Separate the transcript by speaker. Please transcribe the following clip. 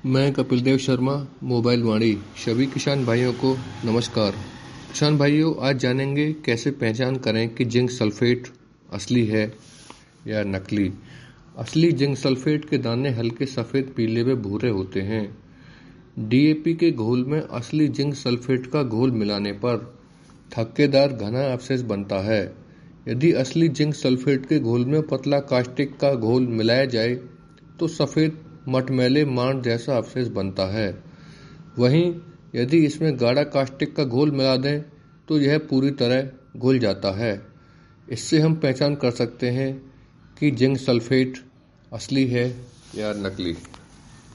Speaker 1: मैं कपिल देव शर्मा, मोबाइल वाणी। सभी किसान भाइयों को नमस्कार। किसान भाइयों, आज जानेंगे कैसे पहचान करें कि जिंक सल्फेट असली है या नकली। असली जिंक सल्फेट के दाने हल्के सफ़ेद, पीले व भूरे होते हैं। डीएपी के घोल में असली जिंक सल्फेट का घोल मिलाने पर थक्केदार घना अवशेष बनता है। यदि असली जिंक सल्फेट के घोल में पतला कास्टिक का घोल मिलाया जाए तो सफ़ेद मटमैले मांड जैसा अवशेष बनता है। वहीं यदि इसमें गाढ़ा कास्टिक का घोल मिला दें तो यह पूरी तरह घुल जाता है। इससे हम पहचान कर सकते हैं कि जिंक सल्फेट असली है या नकली।